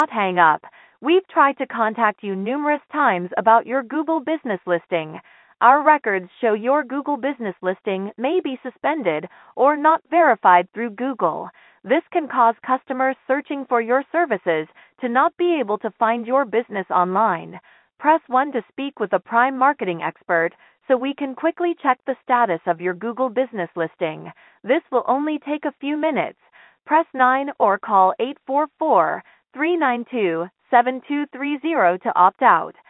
not hang up. We've tried to contact you numerous times about your Google business listing. Our records show your Google business listing may be suspended or not verified through Google. This can cause customers searching for your services to not be able to find your business online. Press 1 to speak with a Prime marketing expert so we can quickly check the status of your Google business listing. This will only take a few minutes. Press 9 or call 844-392-7230 to opt out.